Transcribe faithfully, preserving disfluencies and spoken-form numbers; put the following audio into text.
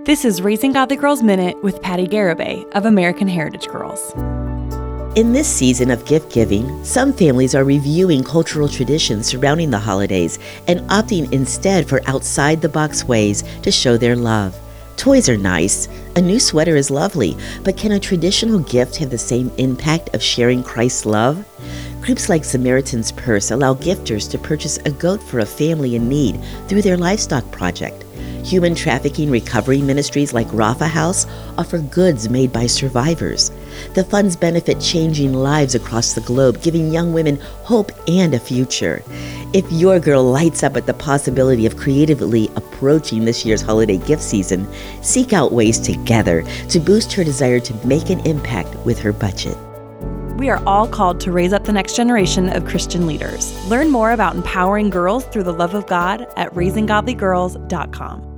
This is Raising Godly Girls Minute with Patty Garibay of American Heritage Girls. In this season of gift giving, some families are reviewing cultural traditions surrounding the holidays and opting instead for outside-the-box ways to show their love. Toys are nice, a new sweater is lovely, but can a traditional gift have the same impact of sharing Christ's love? Groups like Samaritan's Purse allow gifters to purchase a goat for a family in need through their livestock project. Human trafficking recovery ministries like Rafa House offer goods made by survivors. The funds benefit changing lives across the globe, giving young women hope and a future. If your girl lights up at the possibility of creatively approaching this year's holiday gift season, seek out ways together to boost her desire to make an impact with her budget. We are all called to raise up the next generation of Christian leaders. Learn more about empowering girls through the love of God at raising godly girls dot com.